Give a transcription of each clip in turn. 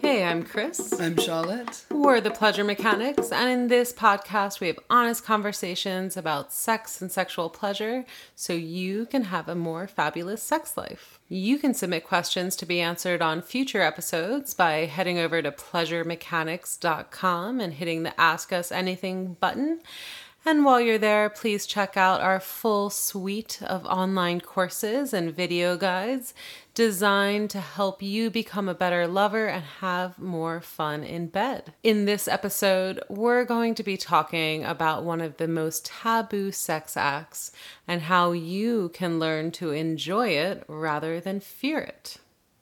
Hey, I'm Chris. I'm Charlotte. We're the Pleasure Mechanics, and in this podcast, we have honest conversations about sex and sexual pleasure so you can have a more fabulous sex life. You can submit questions to be answered on future episodes by heading over to pleasuremechanics.com and hitting the Ask Us Anything button. And while you're there, please check out our full suite of online courses and video guides designed to help you become a better lover and have more fun in bed. In this episode, we're going to be talking about one of the most taboo sex acts and how you can learn to enjoy it rather than fear it.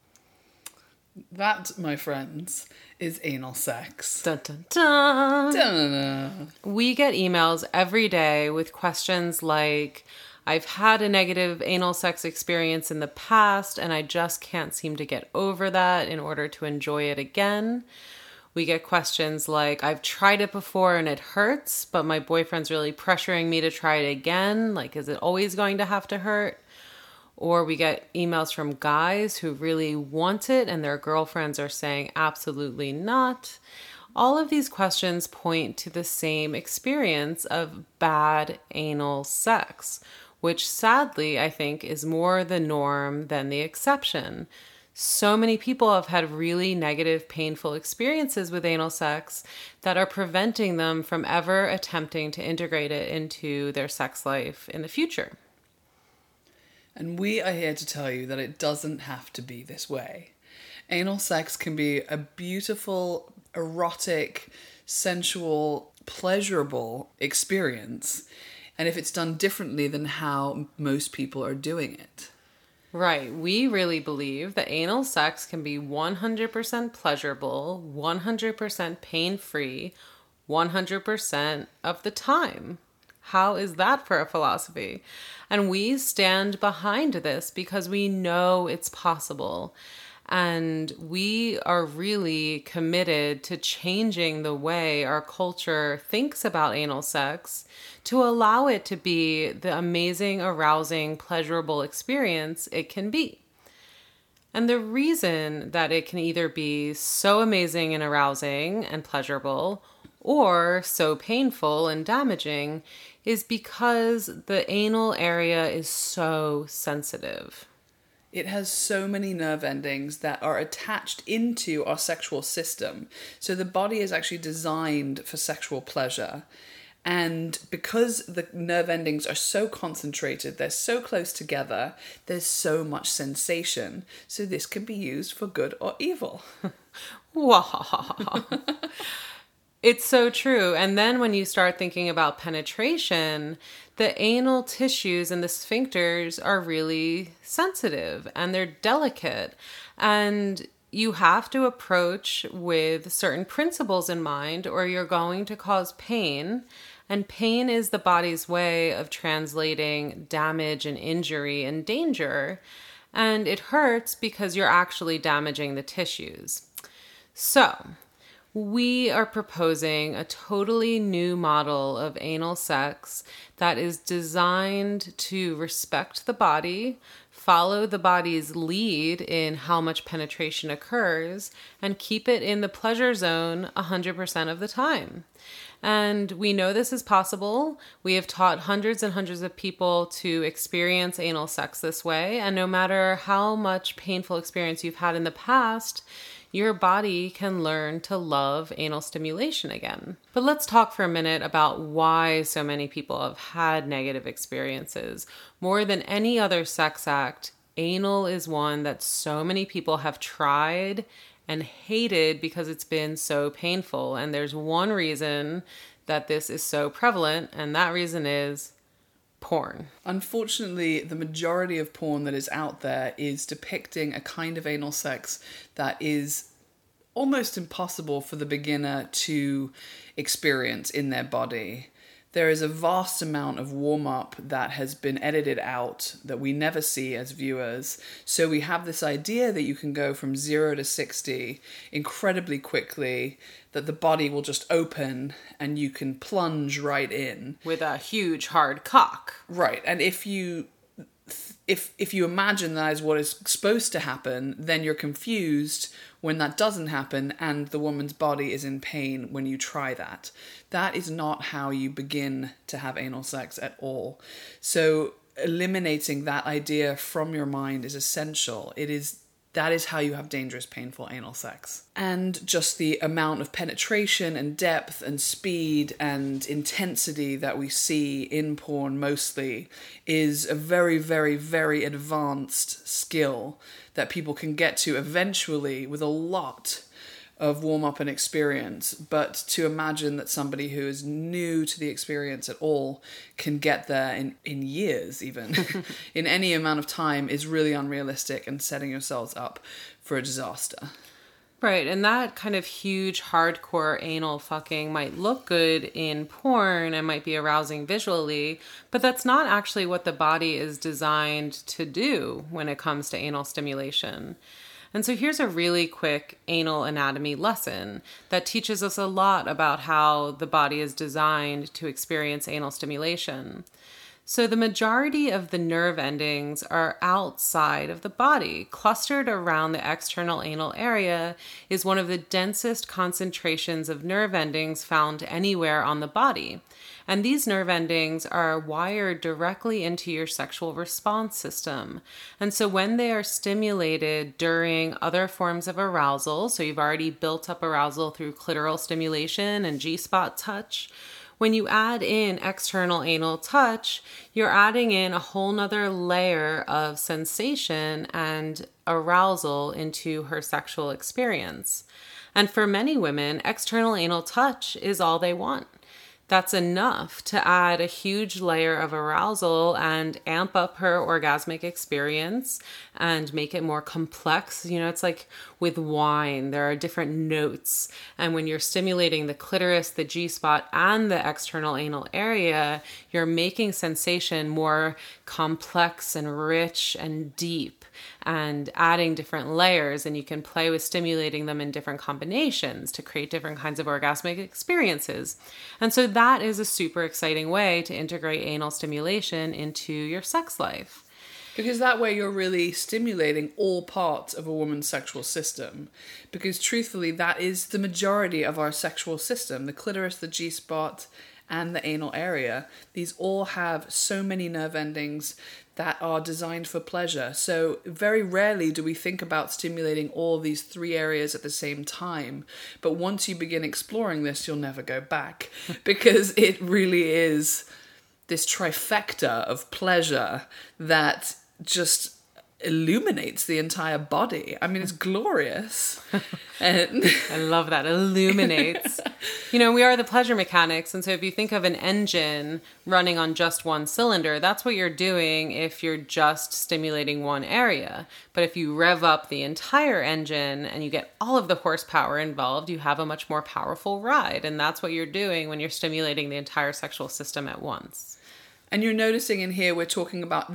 That, my friends, is anal sex. Dun, dun, dun. Dun. We get emails every day with questions like, I've had a negative anal sex experience in the past and I just can't seem to get over that in order to enjoy it again. We get questions like, I've tried it before and it hurts, but my boyfriend's really pressuring me to try it again. Like, is it always going to have to hurt? Or we get emails from guys who really want it and their girlfriends are saying absolutely not. All of these questions point to the same experience of bad anal sex, which sadly I think is more the norm than the exception. So many people have had really negative, painful experiences with anal sex that are preventing them from ever attempting to integrate it into their sex life in the future. And we are here to tell you that it doesn't have to be this way. Anal sex can be a beautiful, erotic, sensual, pleasurable experience. And if it's done differently than how most people are doing it. Right. We really believe that anal sex can be 100% pleasurable, 100% pain-free, 100% of the time. How is that for a philosophy? And we stand behind this because we know it's possible. And we are really committed to changing the way our culture thinks about anal sex to allow it to be the amazing, arousing, pleasurable experience it can be. And the reason that it can either be so amazing and arousing and pleasurable or so painful and damaging is because the anal area is so sensitive. It has so many nerve endings that are attached into our sexual system. So the body is actually designed for sexual pleasure. And because the nerve endings are so concentrated, they're so close together, there's so much sensation. So this can be used for good or evil. Wow. It's so true. And then when you start thinking about penetration, the anal tissues and the sphincters are really sensitive and they're delicate. And you have to approach with certain principles in mind or you're going to cause pain. And pain is the body's way of translating damage and injury and danger. And it hurts because you're actually damaging the tissues. So we are proposing a totally new model of anal sex that is designed to respect the body, follow the body's lead in how much penetration occurs, and keep it in the pleasure zone 100% of the time. And we know this is possible. We have taught hundreds and hundreds of people to experience anal sex this way. And no matter how much painful experience you've had in the past, your body can learn to love anal stimulation again. But let's talk for a minute about why so many people have had negative experiences. More than any other sex act, anal is one that so many people have tried and hated because it's been so painful. And there's one reason that this is so prevalent, and that reason is porn. Unfortunately, the majority of porn that is out there is depicting a kind of anal sex that is almost impossible for the beginner to experience in their body. There is a vast amount of warm-up that has been edited out that we never see as viewers. So we have this idea that you can go from 0 to 60 incredibly quickly, that the body will just open and you can plunge right in. With a huge hard cock. Right, and if you if you imagine that is what is supposed to happen, then you're confused when that doesn't happen and the woman's body is in pain when you try that. That is not how you begin to have anal sex at all. So eliminating that idea from your mind is essential. That is how you have dangerous, painful anal sex. And just the amount of penetration and depth and speed and intensity that we see in porn mostly is a very, very, very advanced skill that people can get to eventually with a lot of warm-up and experience. But to imagine that somebody who is new to the experience at all can get there in years even, in any amount of time, is really unrealistic and setting yourselves up for a disaster. Right, and that kind of huge, hardcore anal fucking might look good in porn and might be arousing visually, but that's not actually what the body is designed to do when it comes to anal stimulation. And so here's a really quick anal anatomy lesson that teaches us a lot about how the body is designed to experience anal stimulation. So the majority of the nerve endings are outside of the body. Clustered around the external anal area is one of the densest concentrations of nerve endings found anywhere on the body. And these nerve endings are wired directly into your sexual response system. And so when they are stimulated during other forms of arousal, so you've already built up arousal through clitoral stimulation and G-spot touch, when you add in external anal touch, you're adding in a whole nother layer of sensation and arousal into her sexual experience. And for many women, external anal touch is all they want. That's enough to add a huge layer of arousal and amp up her orgasmic experience and make it more complex. You know, it's like with wine, there are different notes. And when you're stimulating the clitoris, the G-spot, and the external anal area, you're making sensation more complex and rich and deep and adding different layers. And you can play with stimulating them in different combinations to create different kinds of orgasmic experiences. And so that is a super exciting way to integrate anal stimulation into your sex life. Because that way you're really stimulating all parts of a woman's sexual system. Because truthfully, that is the majority of our sexual system. The clitoris, the G-spot, and the anal area. These all have so many nerve endings that are designed for pleasure. So very rarely do we think about stimulating all of these three areas at the same time. But once you begin exploring this, you'll never go back. Because it really is this trifecta of pleasure that just illuminates the entire body. I mean, it's glorious. And I love that. Illuminates. You know, we are the pleasure mechanics. And so if you think of an engine running on just one cylinder, that's what you're doing if you're just stimulating one area. But if you rev up the entire engine and you get all of the horsepower involved, you have a much more powerful ride. And that's what you're doing when you're stimulating the entire sexual system at once. And you're noticing in here, we're just talking about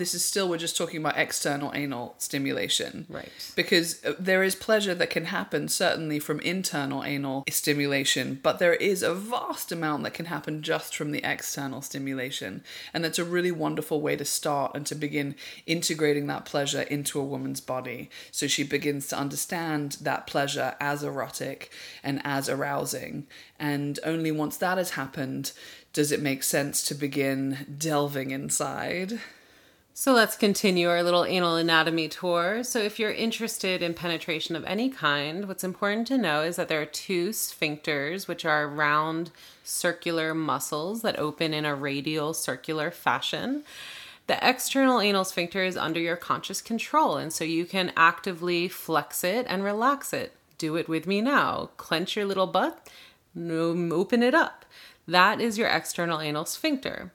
external anal stimulation. Right. Because there is pleasure that can happen, certainly from internal anal stimulation, but there is a vast amount that can happen just from the external stimulation. And that's a really wonderful way to start and to begin integrating that pleasure into a woman's body. So she begins to understand that pleasure as erotic and as arousing. And only once that has happened, does it make sense to begin delving inside? So let's continue our little anal anatomy tour. So if you're interested in penetration of any kind, what's important to know is that there are two sphincters, which are round circular muscles that open in a radial circular fashion. The external anal sphincter is under your conscious control, and so you can actively flex it and relax it. Do it with me now. Clench your little butt, open it up. That is your external anal sphincter.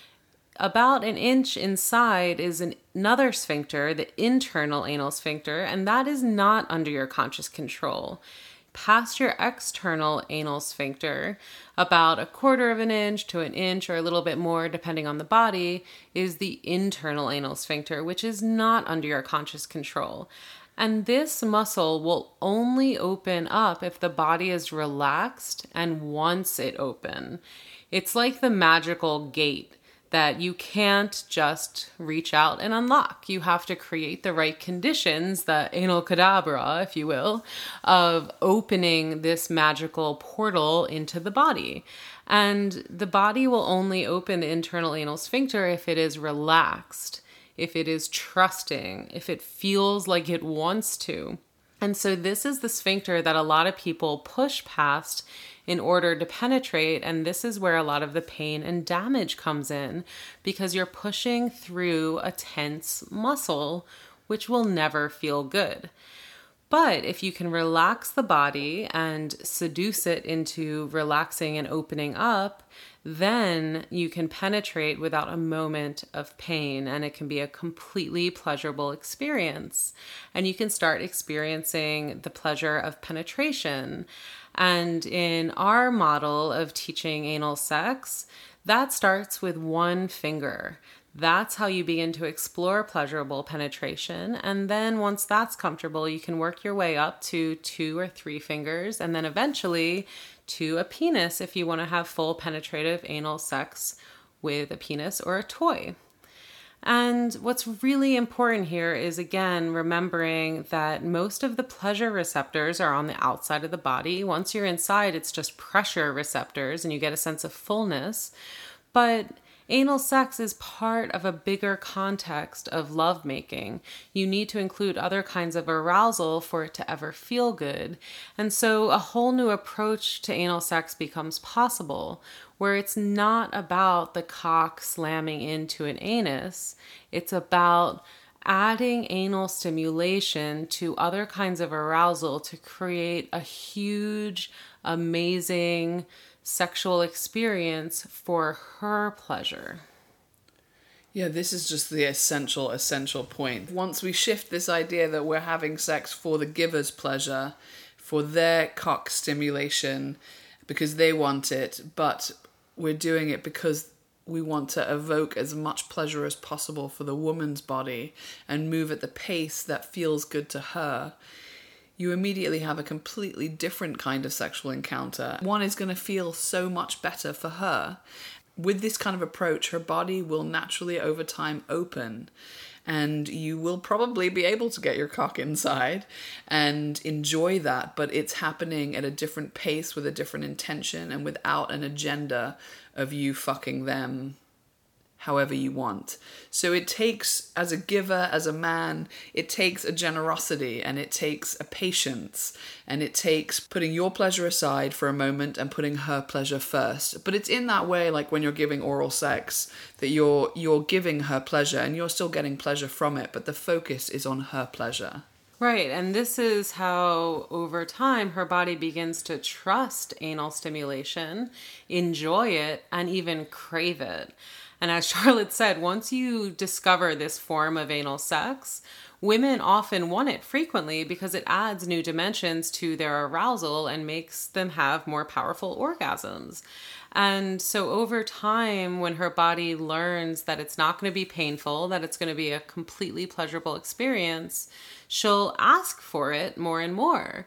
About an inch inside is another sphincter, the internal anal sphincter, and that is not under your conscious control. Past your external anal sphincter, about 1/4 of an inch to an inch or a little bit more depending on the body, is the internal anal sphincter, which is not under your conscious control. And this muscle will only open up if the body is relaxed and wants it open. It's like the magical gate that you can't just reach out and unlock. You have to create the right conditions, the anal cadabra, if you will, of opening this magical portal into the body. And the body will only open the internal anal sphincter if it is relaxed, if it is trusting, if it feels like it wants to. And so this is the sphincter that a lot of people push past in order to penetrate. And this is where a lot of the pain and damage comes in, because you're pushing through a tense muscle, which will never feel good. But if you can relax the body and seduce it into relaxing and opening up, then you can penetrate without a moment of pain, and it can be a completely pleasurable experience. And you can start experiencing the pleasure of penetration. And in our model of teaching anal sex, that starts with one finger. That's how you begin to explore pleasurable penetration. And then once that's comfortable, you can work your way up to 2 or 3 fingers, and then eventually to a penis if you want to have full penetrative anal sex with a penis or a toy. And what's really important here is, again, remembering that most of the pleasure receptors are on the outside of the body. Once you're inside, it's just pressure receptors and you get a sense of fullness. But anal sex is part of a bigger context of lovemaking. You need to include other kinds of arousal for it to ever feel good. And so a whole new approach to anal sex becomes possible, where it's not about the cock slamming into an anus. It's about adding anal stimulation to other kinds of arousal to create a huge, amazing sexual experience for her pleasure. Yeah, this is just the essential point. Once we shift this idea that we're having sex for the giver's pleasure, for their cock stimulation, because they want it, but we're doing it because we want to evoke as much pleasure as possible for the woman's body and move at the pace that feels good to her, you immediately have a completely different kind of sexual encounter. One is going to feel so much better for her. With this kind of approach, her body will naturally over time open, and you will probably be able to get your cock inside and enjoy that, but it's happening at a different pace with a different intention and without an agenda of you fucking them however you want. So it takes, as a giver, as a man, it takes a generosity and it takes a patience and it takes putting your pleasure aside for a moment and putting her pleasure first. But it's in that way, like when you're giving oral sex, that you're giving her pleasure and you're still getting pleasure from it, but the focus is on her pleasure. Right, and this is how, over time, her body begins to trust anal stimulation, enjoy it, and even crave it. And as Charlotte said, once you discover this form of anal sex, women often want it frequently because it adds new dimensions to their arousal and makes them have more powerful orgasms. And so over time, when her body learns that it's not going to be painful, that it's going to be a completely pleasurable experience, she'll ask for it more and more.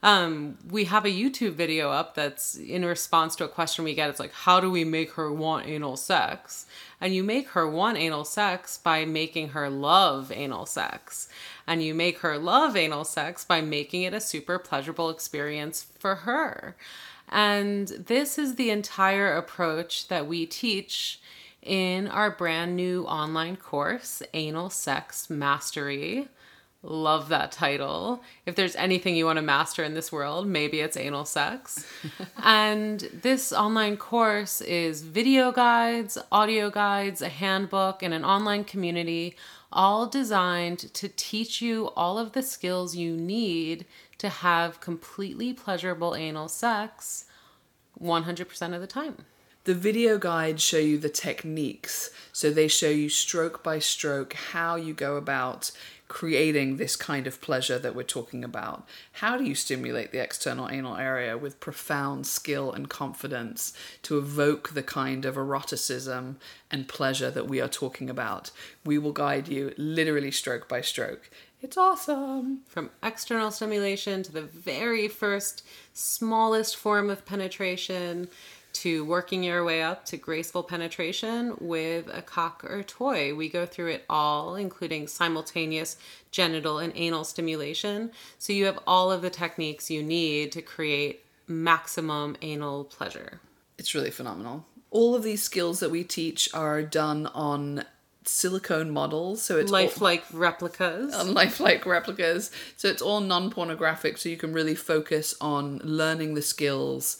We have a YouTube video up that's in response to a question we get. It's like, how do we make her want anal sex? And you make her want anal sex by making her love anal sex. And you make her love anal sex by making it a super pleasurable experience for her. And this is the entire approach that we teach in our brand new online course, Anal Sex Mastery. Love that title. If there's anything you want to master in this world, maybe it's anal sex. And this online course is video guides, audio guides, a handbook, and an online community, all designed to teach you all of the skills you need to have completely pleasurable anal sex 100% of the time. The video guides show you the techniques. So they show you stroke by stroke how you go about creating this kind of pleasure that we're talking about. How do you stimulate the external anal area with profound skill and confidence to evoke the kind of eroticism and pleasure that we are talking about? We will guide you literally stroke by stroke. It's awesome. From external stimulation to the very first, smallest form of penetration, to working your way up to graceful penetration with a cock or toy. We go through it all, including simultaneous genital and anal stimulation. So you have all of the techniques you need to create maximum anal pleasure. It's really phenomenal. All of these skills that we teach are done on silicone models, so it's lifelike replicas. On lifelike replicas. So it's all non-pornographic, so you can really focus on learning the skills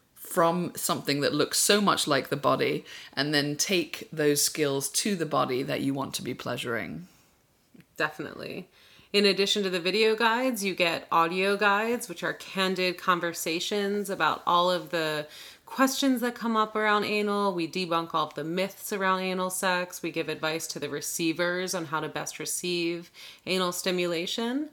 from something that looks so much like the body, and then take those skills to the body that you want to be pleasuring. Definitely. In addition to the video guides, you get audio guides, which are candid conversations about all of the questions that come up around anal. We debunk all of the myths around anal sex. We give advice to the receivers on how to best receive anal stimulation.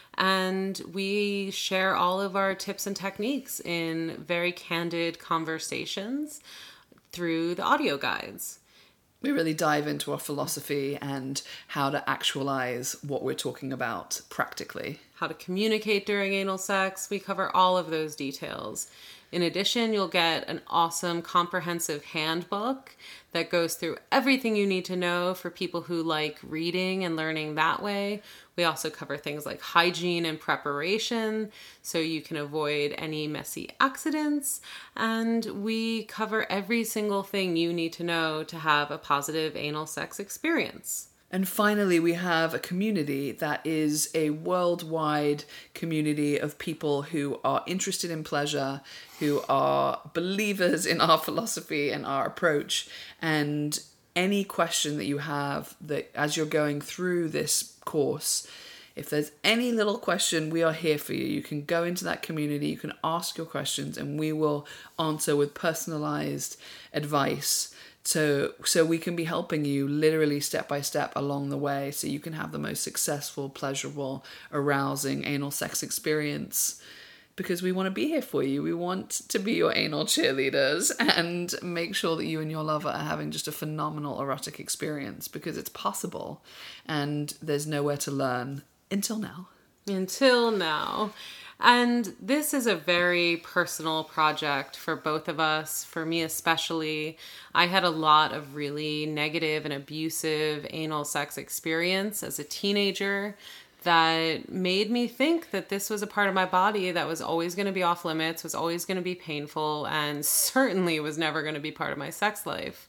And we share all of our tips and techniques in very candid conversations through the audio guides. We really dive into our philosophy and how to actualize what we're talking about practically. How to communicate during anal sex. We cover all of those details. In addition, you'll get an awesome comprehensive handbook that goes through everything you need to know for people who like reading and learning that way. We also cover things like hygiene and preparation, so you can avoid any messy accidents. And we cover every single thing you need to know to have a positive anal sex experience. And finally, we have a community that is a worldwide community of people who are interested in pleasure, who are believers in our philosophy and our approach. And any question that you have that as you're going through this course, if there's any little question, we are here for you. You can go into that community, you can ask your questions, and we will answer with personalized advice. So we can be helping you literally step by step along the way, so you can have the most successful, pleasurable, arousing anal sex experience. Because we want to be here for you. We want to be your anal cheerleaders and make sure that you and your lover are having just a phenomenal erotic experience, because it's possible and there's nowhere to learn until now. Until now. And this is a very personal project for both of us, for me especially. I had a lot of really negative and abusive anal sex experience as a teenager that made me think that this was a part of my body that was always going to be off limits, was always going to be painful, and certainly was never going to be part of my sex life.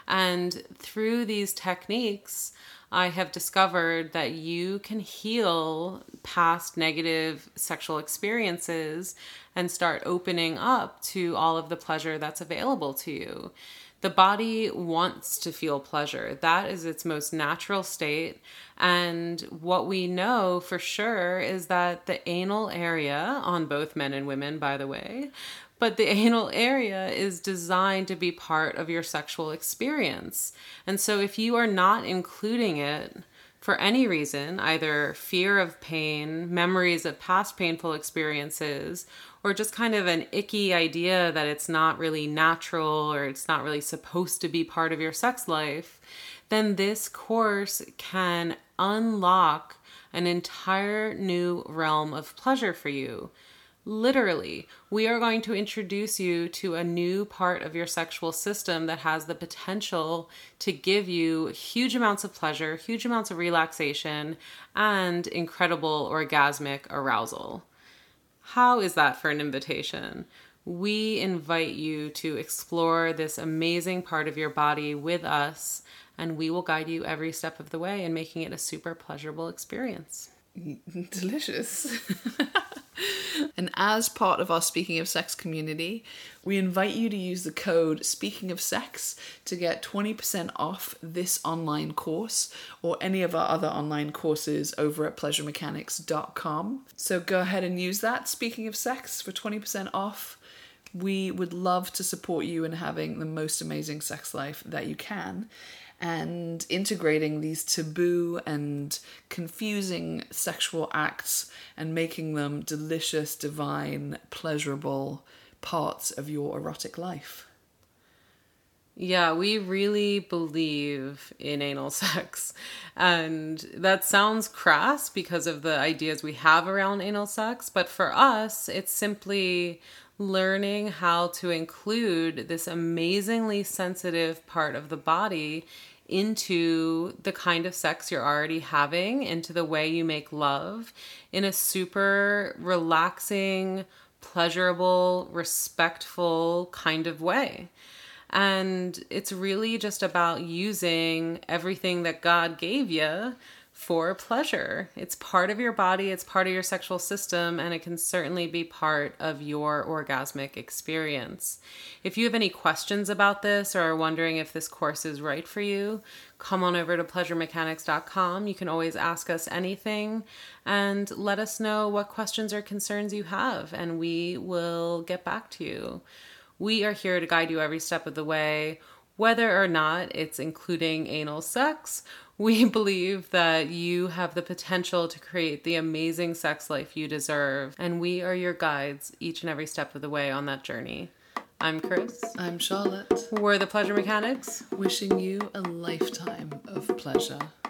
And through these techniques, I have discovered that you can heal past negative sexual experiences and start opening up to all of the pleasure that's available to you. The body wants to feel pleasure. That is its most natural state. And what we know for sure is that the anal area, on both men and women, by the way, but the anal area is designed to be part of your sexual experience. And so if you are not including it for any reason, either fear of pain, memories of past painful experiences, or just kind of an icky idea that it's not really natural or it's not really supposed to be part of your sex life, then this course can unlock an entire new realm of pleasure for you. Literally, we are going to introduce you to a new part of your sexual system that has the potential to give you huge amounts of pleasure, huge amounts of relaxation, and incredible orgasmic arousal. How is that for an invitation? We invite you to explore this amazing part of your body with us, and we will guide you every step of the way in making it a super pleasurable experience. Delicious. And as part of our Speaking of Sex community, we invite you to use the code Speaking of Sex to get 20% off this online course or any of our other online courses over at pleasuremechanics.com. So go ahead and use that, Speaking of Sex, for 20% off. We would love to support you in having the most amazing sex life that you can, and integrating these taboo and confusing sexual acts and making them delicious, divine, pleasurable parts of your erotic life. Yeah, we really believe in anal sex. And that sounds crass because of the ideas we have around anal sex. But for us, it's simply learning how to include this amazingly sensitive part of the body into the kind of sex you're already having, into the way you make love in a super relaxing, pleasurable, respectful kind of way. And it's really just about using everything that God gave you for pleasure. It's part of your body, it's part of your sexual system, and it can certainly be part of your orgasmic experience. If you have any questions about this or are wondering if this course is right for you, come on over to pleasuremechanics.com. You can always ask us anything and let us know what questions or concerns you have, and we will get back to you. We are here to guide you every step of the way, whether or not it's including anal sex. We believe that you have the potential to create the amazing sex life you deserve, and we are your guides each and every step of the way on that journey. I'm Chris. I'm Charlotte. We're the Pleasure Mechanics. Wishing you a lifetime of pleasure.